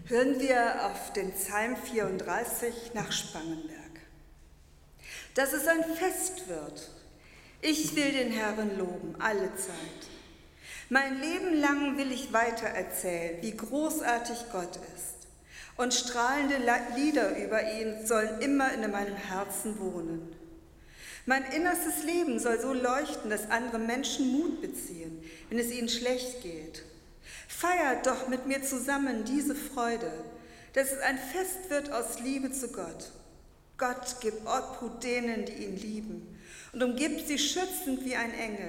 Hören wir auf den Psalm 34 nach Spangenberg. Dass es ein Fest wird. Ich will den Herrn loben, alle Zeit. Mein Leben lang will ich weiter erzählen, wie großartig Gott ist. Und strahlende Lieder über ihn sollen immer in meinem Herzen wohnen. Mein innerstes Leben soll so leuchten, dass andere Menschen Mut beziehen, wenn es ihnen schlecht geht. Feiert doch mit mir zusammen diese Freude, dass es ein Fest wird aus Liebe zu Gott. Gott gibt Obhut denen, die ihn lieben, und umgibt sie schützend wie ein Engel.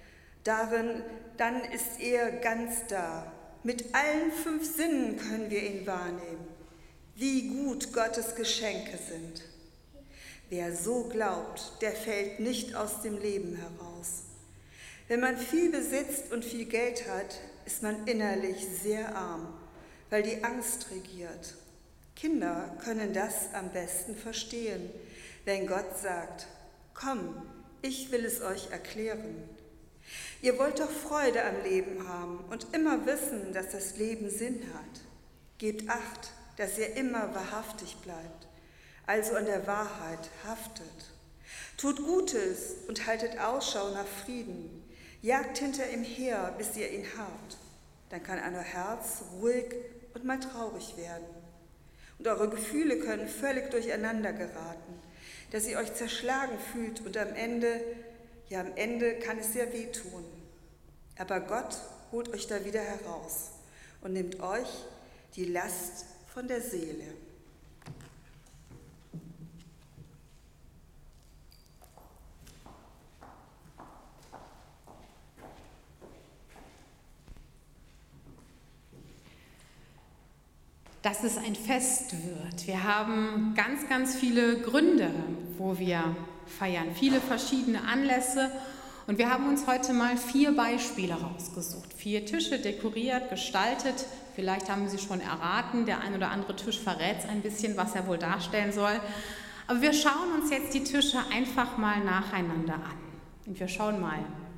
Dann ist er ganz da. Mit allen 5 Sinnen können wir ihn wahrnehmen, wie gut Gottes Geschenke sind. Wer so glaubt, der fällt nicht aus dem Leben heraus. Wenn man viel besitzt und viel Geld hat, ist man innerlich sehr arm, weil die Angst regiert. Kinder können das am besten verstehen, wenn Gott sagt, komm, ich will es euch erklären. Ihr wollt doch Freude am Leben haben und immer wissen, dass das Leben Sinn hat. Gebt Acht, dass ihr immer wahrhaftig bleibt, also an der Wahrheit haftet. Tut Gutes und haltet Ausschau nach Frieden. Jagt hinter ihm her, bis ihr ihn habt. Dann kann euer Herz ruhig und mal traurig werden. Und eure Gefühle können völlig durcheinander geraten, dass ihr euch zerschlagen fühlt und am Ende kann es sehr wehtun. Aber Gott holt euch da wieder heraus und nimmt euch die Last von der Seele. Dass es ein Fest wird. Wir haben ganz, ganz viele Gründe, wo wir feiern, viele verschiedene Anlässe. Und wir haben uns heute mal 4 Beispiele rausgesucht. 4 Tische dekoriert, gestaltet. Vielleicht haben Sie schon erraten, der ein oder andere Tisch verrät ein bisschen, was er wohl darstellen soll. Aber wir schauen uns jetzt die Tische einfach mal nacheinander an. Und wir schauen mal.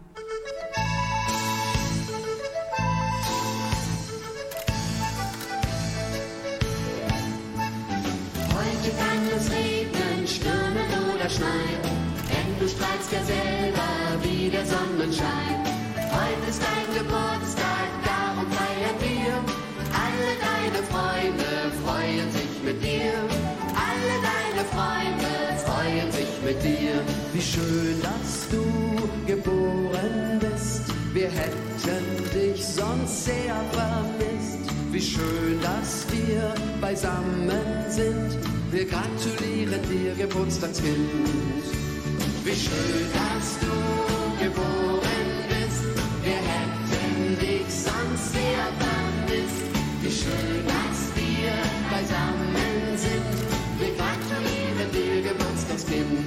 Heute kann es regnen, stürmen oder schneien, denn du strahlst ja selber wie der Sonnenschein. Heute ist dein Geburtstag, darum feiern wir. Alle deine Freunde freuen sich mit dir. Alle deine Freunde freuen sich mit dir. Wie schön, dass du geboren bist. Wir hätten dich sonst sehr vermisst. Wie schön, dass wir beisammen sind. Wir gratulieren dir, Geburtstagskind. Wie schön, dass du geboren bist. Wir hätten dich sonst sehr vermisst. Wie schön, dass wir beisammen sind. Wir gratulieren dir, Geburtstagskind.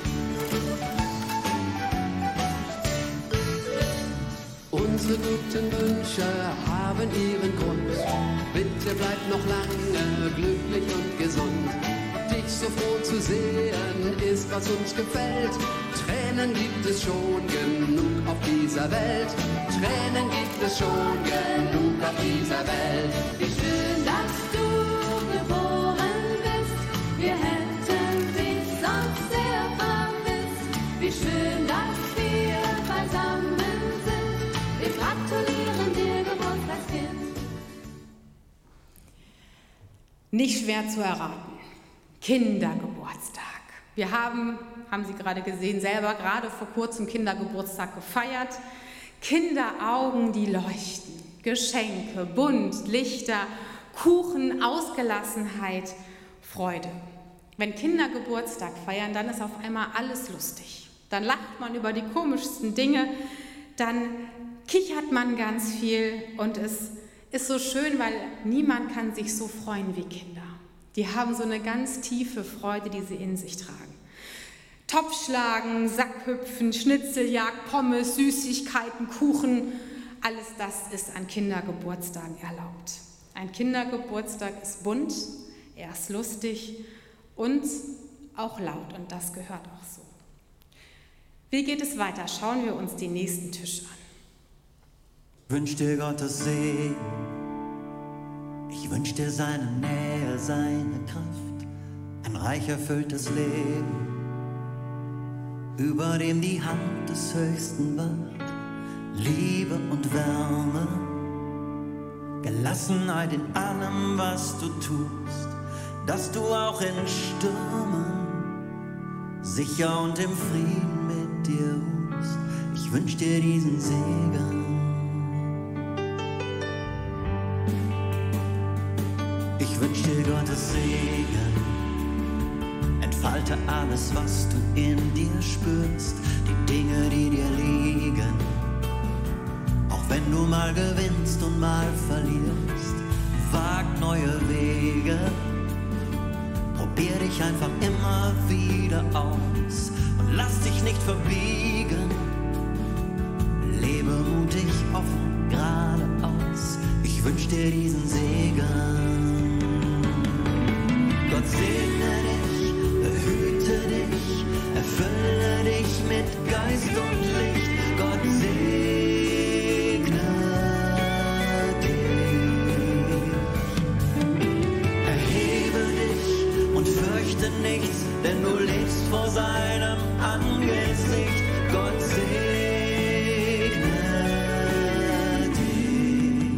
Unsere guten Wünsche haben ihren Grund. Bitte bleib noch lange glücklich und gesund. Dich so froh zu sehen ist, was uns gefällt. Tränen gibt es schon genug auf dieser Welt. Tränen gibt es schon genug auf dieser Welt. Wie schön, dass du geboren bist. Wir hätten dich sonst sehr vermisst. Wie schön, dass wir beisammen sind. Wir gratulieren dir, Geburtstagskind. Nicht schwer zu erraten. Kindergeburtstag. Wir haben Sie gerade gesehen, selber gerade vor kurzem Kindergeburtstag gefeiert. Kinderaugen, die leuchten. Geschenke, bunt, Lichter, Kuchen, Ausgelassenheit, Freude. Wenn Kinder Geburtstag feiern, dann ist auf einmal alles lustig. Dann lacht man über die komischsten Dinge, dann kichert man ganz viel und es ist so schön, weil niemand kann sich so freuen wie Kinder. Die haben so eine ganz tiefe Freude, die sie in sich tragen. Topfschlagen, Sackhüpfen, Schnitzeljagd, Pommes, Süßigkeiten, Kuchen, alles das ist an Kindergeburtstagen erlaubt. Ein Kindergeburtstag ist bunt, er ist lustig und auch laut und das gehört auch so. Wie geht es weiter? Schauen wir uns den nächsten Tisch an. Ich wünsch dir Gottes Segen, ich Ich wünsch dir seine Nähe, seine Kraft, ein reich erfülltes Leben, über dem die Hand des Höchsten wacht, Liebe und Wärme, Gelassenheit in allem, was du tust, dass du auch in Stürmen sicher und im Frieden mit dir ruhst. Ich wünsch dir diesen Segen. Ich wünsch dir Gottes Segen. Entfalte alles, was du in dir spürst, die Dinge, die dir liegen. Auch wenn du mal gewinnst und mal verlierst, wag neue Wege. Probier dich einfach immer wieder aus und lass dich nicht verbiegen. Lebe mutig, offen, geradeaus. Ich wünsch dir diesen Segen. Gott segne dich, behüte dich, erfülle dich mit Geist und Licht. Gott segne dich. Erhebe dich und fürchte nichts, denn du lebst vor seinem Angesicht. Gott segne dich.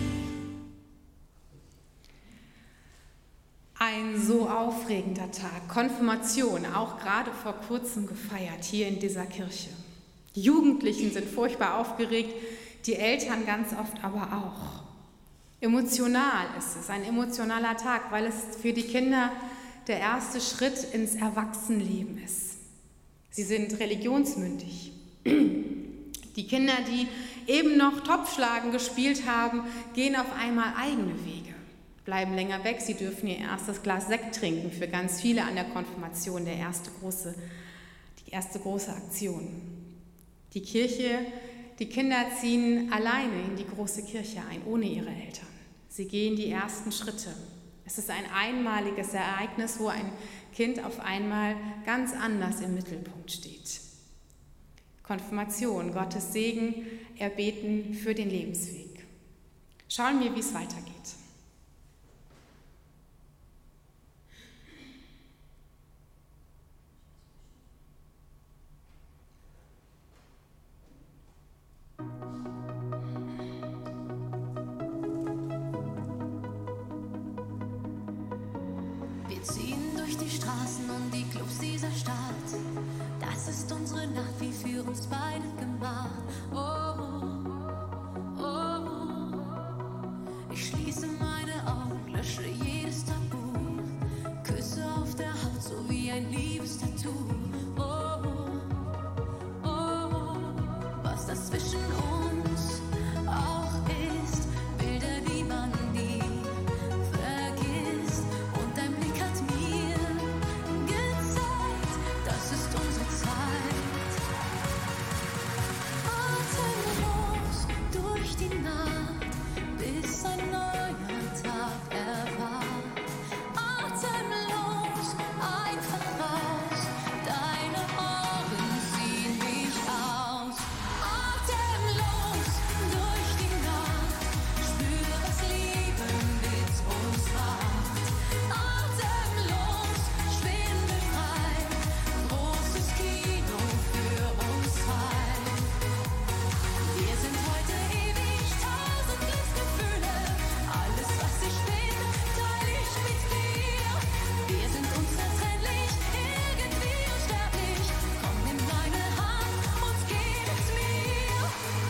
Ein so aufregender Tag, Konfirmation, auch gerade vor kurzem gefeiert hier in dieser Kirche. Die Jugendlichen sind furchtbar aufgeregt, die Eltern ganz oft aber auch. Emotional ist es, ein emotionaler Tag, weil es für die Kinder der erste Schritt ins Erwachsenenleben ist. Sie sind religionsmündig. Die Kinder, die eben noch Topfschlagen gespielt haben, gehen auf einmal eigene Wege, bleiben länger weg. Sie dürfen ihr erstes Glas Sekt trinken, für ganz viele an der Konfirmation die erste große Aktion. Die Kirche, die Kinder ziehen alleine in die große Kirche ein, ohne ihre Eltern. Sie gehen die ersten Schritte. Es ist ein einmaliges Ereignis, wo ein Kind auf einmal ganz anders im Mittelpunkt steht. Konfirmation, Gottes Segen, erbeten für den Lebensweg. Schauen wir, wie es weitergeht. Wir ziehen durch die Straßen und die Clubs dieser Stadt. Das ist unsere Nacht, wie für uns beide gemacht. Oh, oh, oh. Ich schließe meine Augen, lösche jedes Tabu. Küsse auf der Haut, so wie ein Liebestattoo. Oh, oh, oh. Was das zwischen uns auch ist, Bilder, die man nie vergisst. Und dein Blick hat mir gezeigt, das ist unsere Zeit. Atemlos durch die Nacht, bis ein neuer Tag erwacht. Atemlos einfach raus, deine Augen ziehen mich aus. Atemlos durch die Nacht, spür, was Liebe mit uns macht. Atemlos, schwindelfrei, großes Kino für uns zwei. Wir sind heute ewig, 1000 Glücksgefühle. Alles, was ich bin, teile ich mit dir. Wir sind unzertrennlich, irgendwie unsterblich. Komm, nimm meine Hand und gib es mir.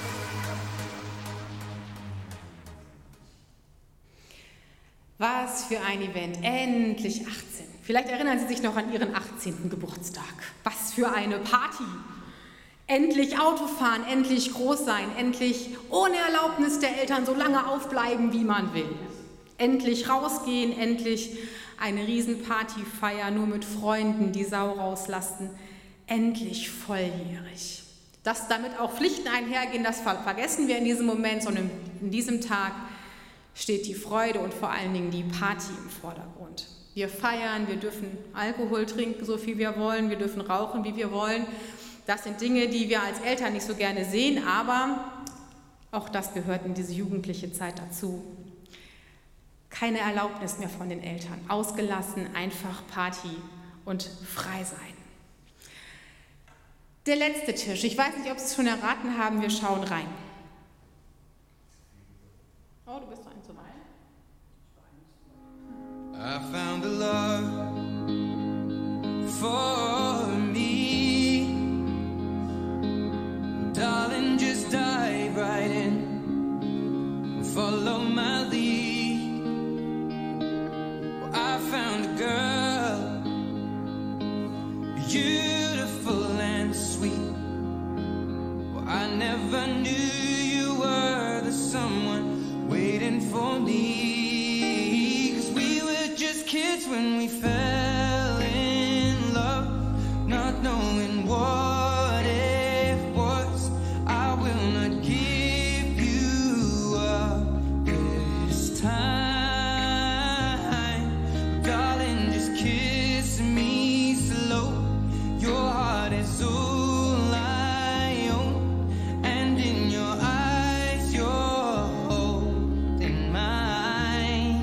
Was für ein Event, endlich 18. Vielleicht erinnern Sie sich noch an Ihren 18. Geburtstag. Was für eine Party. Endlich Auto fahren, endlich groß sein, endlich ohne Erlaubnis der Eltern so lange aufbleiben, wie man will. Endlich rausgehen, endlich eine Riesenparty feiern, nur mit Freunden, die Sau rauslassen. Endlich volljährig. Dass damit auch Pflichten einhergehen, das vergessen wir in diesem Moment, sondern in diesem Tag steht die Freude und vor allen Dingen die Party im Vordergrund. Wir feiern, wir dürfen Alkohol trinken, so viel wir wollen, wir dürfen rauchen, wie wir wollen. Das sind Dinge, die wir als Eltern nicht so gerne sehen, aber auch das gehört in diese jugendliche Zeit dazu. Keine Erlaubnis mehr von den Eltern. Ausgelassen, einfach Party und frei sein. Der letzte Tisch. Ich weiß nicht, ob Sie es schon erraten haben. Wir schauen rein. Oh, du bist doch ein zu weit. I found a love for me. Darling, just dive right in. Follow my lead. Well, I found a girl, beautiful and sweet. Well, I never knew you were the someone waiting for me. 'Cause we were just kids when we fell in love, not knowing what it was. I will not give you up this time. Darling, just kiss me slow. Your heart is all I own, and in your eyes you're holding mine.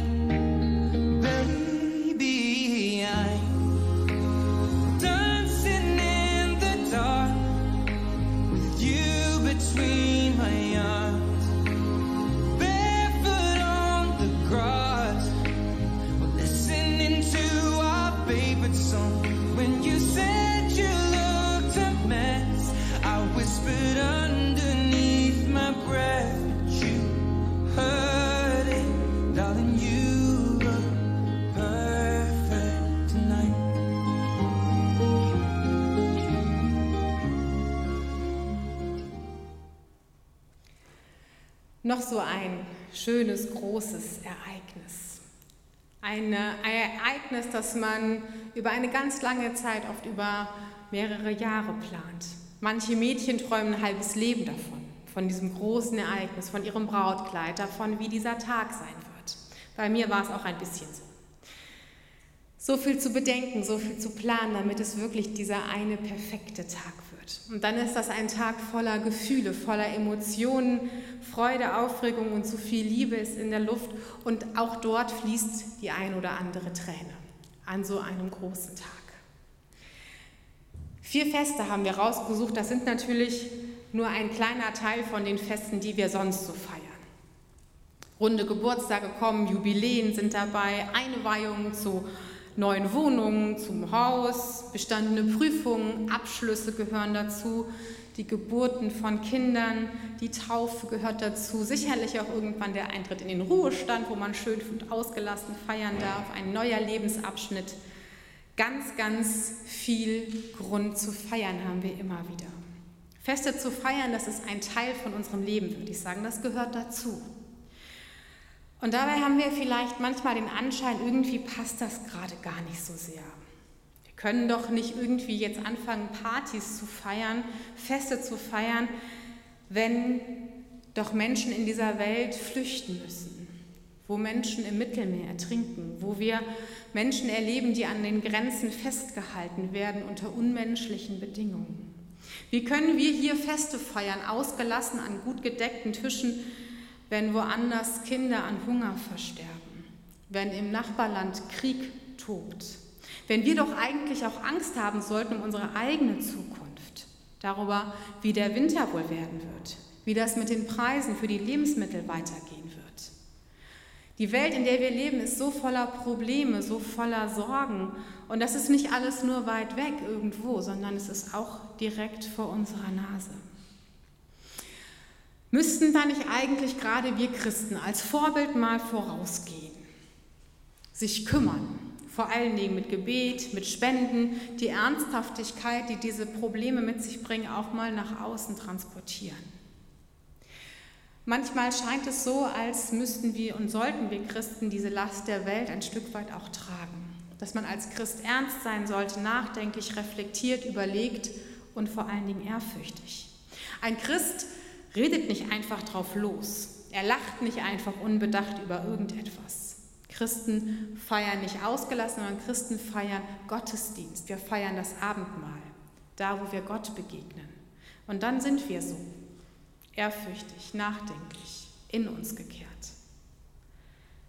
Baby, I'm dancing in the dark with you between my arms, barefoot on the grass, listening to our favorite song. When you said you looked a mess, I whispered underneath my breath, but you heard it, darling. You look perfect tonight. Noch so ein schönes, großes Ereignis. Ein Ereignis, das man über eine ganz lange Zeit, oft über mehrere Jahre plant. Manche Mädchen träumen ein halbes Leben davon, von diesem großen Ereignis, von ihrem Brautkleid, davon, wie dieser Tag sein wird. Bei mir war es auch ein bisschen so. So viel zu bedenken, so viel zu planen, damit es wirklich dieser eine perfekte Tag wird. Und dann ist das ein Tag voller Gefühle, voller Emotionen, Freude, Aufregung und so viel Liebe ist in der Luft. Und auch dort fließt die ein oder andere Träne an so einem großen Tag. 4 Feste haben wir rausgesucht. Das sind natürlich nur ein kleiner Teil von den Festen, die wir sonst so feiern. Runde Geburtstage kommen, Jubiläen sind dabei, Einweihungen zu neuen Wohnungen, zum Haus, bestandene Prüfungen, Abschlüsse gehören dazu, die Geburten von Kindern, die Taufe gehört dazu, sicherlich auch irgendwann der Eintritt in den Ruhestand, wo man schön und ausgelassen feiern darf, ein neuer Lebensabschnitt. Ganz, ganz viel Grund zu feiern haben wir immer wieder. Feste zu feiern, das ist ein Teil von unserem Leben, würde ich sagen, das gehört dazu. Und dabei haben wir vielleicht manchmal den Anschein, irgendwie passt das gerade gar nicht so sehr. Wir können doch nicht irgendwie jetzt anfangen, Partys zu feiern, Feste zu feiern, wenn doch Menschen in dieser Welt flüchten müssen, wo Menschen im Mittelmeer ertrinken, wo wir Menschen erleben, die an den Grenzen festgehalten werden unter unmenschlichen Bedingungen. Wie können wir hier Feste feiern, ausgelassen an gut gedeckten Tischen, wenn woanders Kinder an Hunger versterben, wenn im Nachbarland Krieg tobt, wenn wir doch eigentlich auch Angst haben sollten um unsere eigene Zukunft, darüber, wie der Winter wohl werden wird, wie das mit den Preisen für die Lebensmittel weitergehen wird. Die Welt, in der wir leben, ist so voller Probleme, so voller Sorgen und das ist nicht alles nur weit weg irgendwo, sondern es ist auch direkt vor unserer Nase. Müssten da nicht eigentlich gerade wir Christen als Vorbild mal vorausgehen, sich kümmern, vor allen Dingen mit Gebet, mit Spenden, die Ernsthaftigkeit, die diese Probleme mit sich bringen, auch mal nach außen transportieren. Manchmal scheint es so, als müssten wir und sollten wir Christen diese Last der Welt ein Stück weit auch tragen, dass man als Christ ernst sein sollte, nachdenklich, reflektiert, überlegt und vor allen Dingen ehrfürchtig. Ein Christ redet nicht einfach drauf los. Er lacht nicht einfach unbedacht über irgendetwas. Christen feiern nicht ausgelassen, sondern Christen feiern Gottesdienst. Wir feiern das Abendmahl, da wo wir Gott begegnen. Und dann sind wir so, ehrfürchtig, nachdenklich, in uns gekehrt.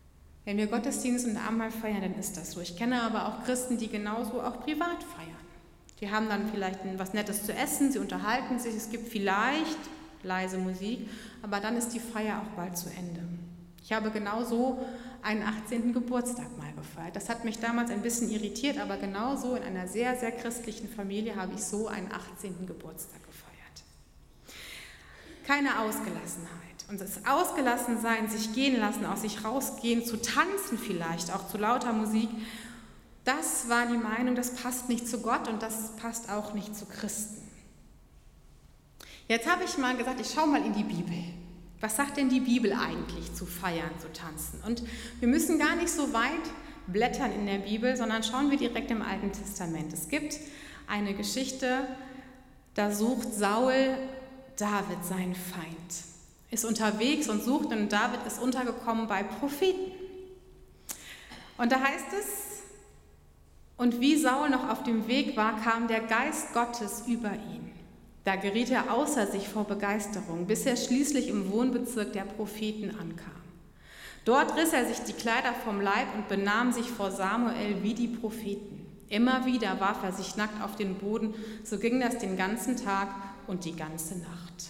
Wenn wir Gottesdienst und Abendmahl feiern, dann ist das so. Ich kenne aber auch Christen, die genauso auch privat feiern. Die haben dann vielleicht was Nettes zu essen, sie unterhalten sich, es gibt vielleicht leise Musik, aber dann ist die Feier auch bald zu Ende. Ich habe genauso einen 18. Geburtstag mal gefeiert. Das hat mich damals ein bisschen irritiert, aber genauso in einer sehr, sehr christlichen Familie habe ich so einen 18. Geburtstag gefeiert. Keine Ausgelassenheit. Und das Ausgelassensein, sich gehen lassen, aus sich rausgehen, zu tanzen vielleicht, auch zu lauter Musik, das war die Meinung, das passt nicht zu Gott und das passt auch nicht zu Christen. Jetzt habe ich mal gesagt, ich schaue mal in die Bibel. Was sagt denn die Bibel eigentlich zu feiern, zu tanzen? Und wir müssen gar nicht so weit blättern in der Bibel, sondern schauen wir direkt im Alten Testament. Es gibt eine Geschichte, da sucht Saul David, seinen Feind. Ist unterwegs und sucht und David ist untergekommen bei Propheten. Und da heißt es, und wie Saul noch auf dem Weg war, kam der Geist Gottes über ihn. Da geriet er außer sich vor Begeisterung, bis er schließlich im Wohnbezirk der Propheten ankam. Dort riss er sich die Kleider vom Leib und benahm sich vor Samuel wie die Propheten. Immer wieder warf er sich nackt auf den Boden, so ging das den ganzen Tag und die ganze Nacht.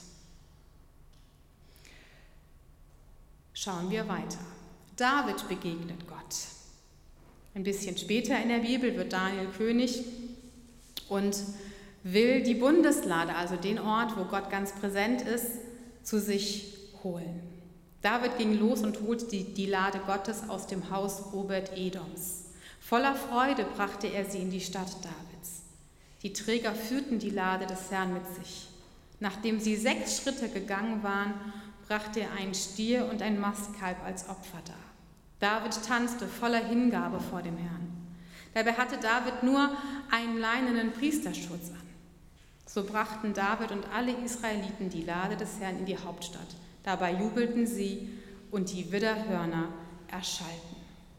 Schauen wir weiter. David begegnet Gott. Ein bisschen später in der Bibel wird Daniel König und will die Bundeslade, also den Ort, wo Gott ganz präsent ist, zu sich holen. David ging los und holte die Lade Gottes aus dem Haus Obed-Edoms. Voller Freude brachte er sie in die Stadt Davids. Die Träger führten die Lade des Herrn mit sich. Nachdem sie 6 Schritte gegangen waren, brachte er einen Stier und ein Mastkalb als Opfer dar. David tanzte voller Hingabe vor dem Herrn. Dabei hatte David nur einen leinenen Priesterschutz an. So brachten David und alle Israeliten die Lade des Herrn in die Hauptstadt. Dabei jubelten sie und die Widderhörner erschallten.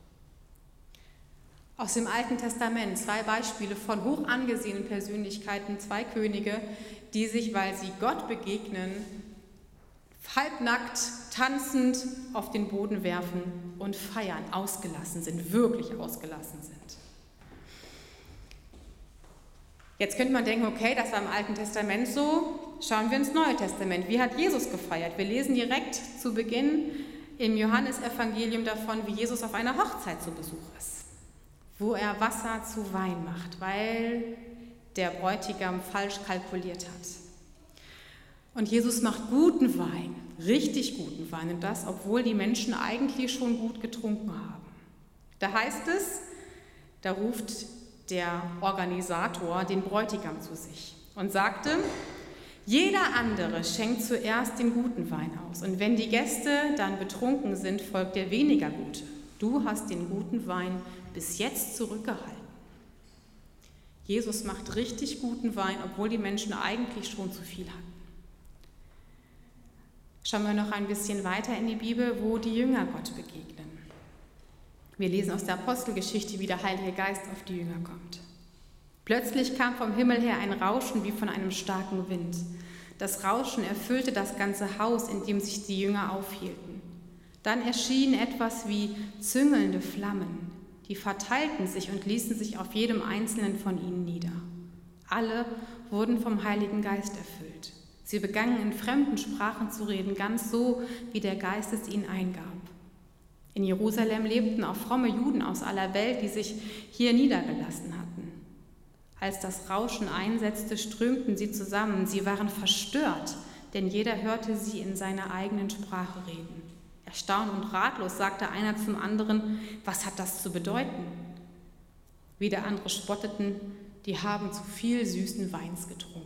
Aus dem Alten Testament 2 Beispiele von hoch angesehenen Persönlichkeiten, 2 Könige, die sich, weil sie Gott begegnen, halbnackt, tanzend auf den Boden werfen und feiern, ausgelassen sind, wirklich ausgelassen sind. Jetzt könnte man denken, okay, das war im Alten Testament so, schauen wir ins Neue Testament. Wie hat Jesus gefeiert? Wir lesen direkt zu Beginn im Johannesevangelium davon, wie Jesus auf einer Hochzeit zu Besuch ist, wo er Wasser zu Wein macht, weil der Bräutigam falsch kalkuliert hat. Und Jesus macht guten Wein, richtig guten Wein, und das, obwohl die Menschen eigentlich schon gut getrunken haben. Da heißt es, da ruft der Organisator den Bräutigam zu sich und sagte, jeder andere schenkt zuerst den guten Wein aus, und wenn die Gäste dann betrunken sind, folgt der weniger gute. Du hast den guten Wein bis jetzt zurückgehalten. Jesus macht richtig guten Wein, obwohl die Menschen eigentlich schon zu viel hatten. Schauen wir noch ein bisschen weiter in die Bibel, wo die Jünger Gott begegnen. Wir lesen aus der Apostelgeschichte, wie der Heilige Geist auf die Jünger kommt. Plötzlich kam vom Himmel her ein Rauschen wie von einem starken Wind. Das Rauschen erfüllte das ganze Haus, in dem sich die Jünger aufhielten. Dann erschien etwas wie züngelnde Flammen. Die verteilten sich und ließen sich auf jedem einzelnen von ihnen nieder. Alle wurden vom Heiligen Geist erfüllt. Sie begannen in fremden Sprachen zu reden, ganz so, wie der Geist es ihnen eingab. In Jerusalem lebten auch fromme Juden aus aller Welt, die sich hier niedergelassen hatten. Als das Rauschen einsetzte, strömten sie zusammen. Sie waren verstört, denn jeder hörte sie in seiner eigenen Sprache reden. Erstaunt und ratlos sagte einer zum anderen, was hat das zu bedeuten? Wieder andere spotteten, die haben zu viel süßen Weins getrunken.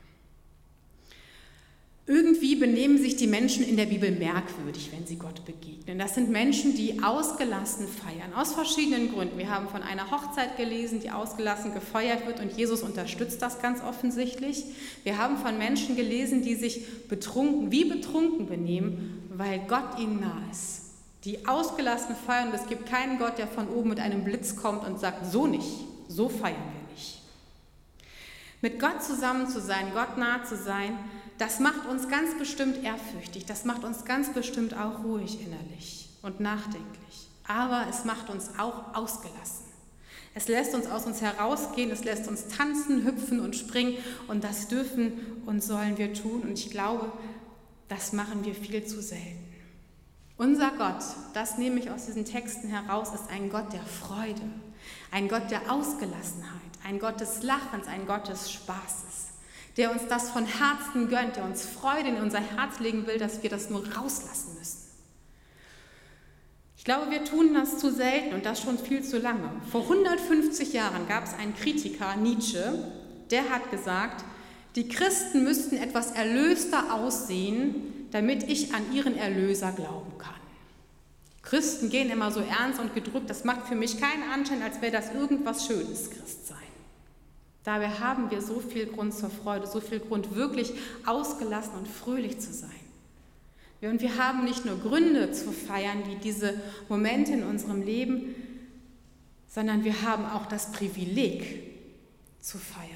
Irgendwie benehmen sich die Menschen in der Bibel merkwürdig, wenn sie Gott begegnen. Das sind Menschen, die ausgelassen feiern, aus verschiedenen Gründen. Wir haben von einer Hochzeit gelesen, die ausgelassen gefeiert wird, und Jesus unterstützt das ganz offensichtlich. Wir haben von Menschen gelesen, die sich betrunken benehmen, weil Gott ihnen nah ist. Die ausgelassen feiern, und es gibt keinen Gott, der von oben mit einem Blitz kommt und sagt, so nicht, so feiern wir nicht. Mit Gott zusammen zu sein, Gott nah zu sein, das macht uns ganz bestimmt ehrfürchtig, das macht uns ganz bestimmt auch ruhig innerlich und nachdenklich. Aber es macht uns auch ausgelassen. Es lässt uns aus uns herausgehen, es lässt uns tanzen, hüpfen und springen und das dürfen und sollen wir tun. Und ich glaube, das machen wir viel zu selten. Unser Gott, das nehme ich aus diesen Texten heraus, ist ein Gott der Freude, ein Gott der Ausgelassenheit, ein Gott des Lachens, ein Gott des Spaßes, der uns das von Herzen gönnt, der uns Freude in unser Herz legen will, dass wir das nur rauslassen müssen. Ich glaube, wir tun das zu selten und das schon viel zu lange. Vor 150 Jahren gab es einen Kritiker, Nietzsche, der hat gesagt, die Christen müssten etwas erlöster aussehen, damit ich an ihren Erlöser glauben kann. Christen gehen immer so ernst und gedrückt, das macht für mich keinen Anschein, als wäre das irgendwas Schönes, Christsein. Dabei haben wir so viel Grund zur Freude, so viel Grund, wirklich ausgelassen und fröhlich zu sein. Und wir haben nicht nur Gründe zu feiern, wie diese Momente in unserem Leben, sondern wir haben auch das Privileg zu feiern.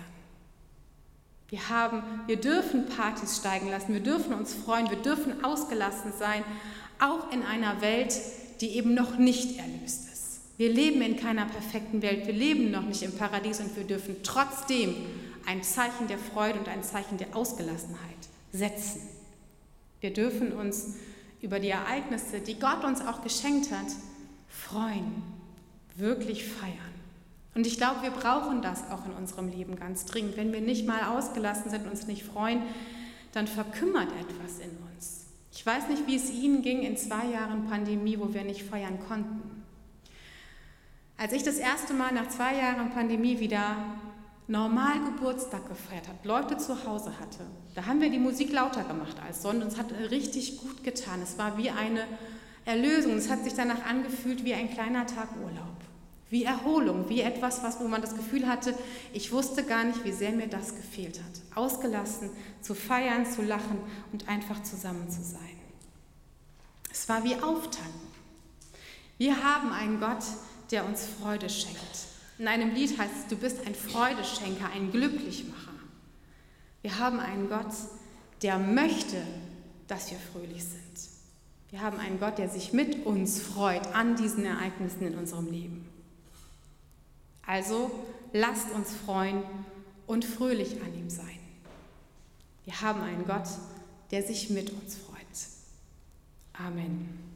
Wir dürfen Partys steigen lassen, wir dürfen uns freuen, wir dürfen ausgelassen sein, auch in einer Welt, die eben noch nicht erlöst ist. Wir leben in keiner perfekten Welt, wir leben noch nicht im Paradies und wir dürfen trotzdem ein Zeichen der Freude und ein Zeichen der Ausgelassenheit setzen. Wir dürfen uns über die Ereignisse, die Gott uns auch geschenkt hat, freuen, wirklich feiern. Und ich glaube, wir brauchen das auch in unserem Leben ganz dringend. Wenn wir nicht mal ausgelassen sind und uns nicht freuen, dann verkümmert etwas in uns. Ich weiß nicht, wie es Ihnen ging in 2 Jahren Pandemie, wo wir nicht feiern konnten. Als ich das erste Mal nach 2 Jahren Pandemie wieder normal Geburtstag gefeiert habe, Leute zu Hause hatte, da haben wir die Musik lauter gemacht als sonst und es hat richtig gut getan. Es war wie eine Erlösung, es hat sich danach angefühlt wie ein kleiner Tag Urlaub, wie Erholung, wie etwas, wo man das Gefühl hatte, ich wusste gar nicht, wie sehr mir das gefehlt hat. Ausgelassen, zu feiern, zu lachen und einfach zusammen zu sein. Es war wie Auftanken. Wir haben einen Gott, der uns Freude schenkt. In einem Lied heißt es, du bist ein Freudeschenker, ein Glücklichmacher. Wir haben einen Gott, der möchte, dass wir fröhlich sind. Wir haben einen Gott, der sich mit uns freut an diesen Ereignissen in unserem Leben. Also lasst uns freuen und fröhlich an ihm sein. Wir haben einen Gott, der sich mit uns freut. Amen.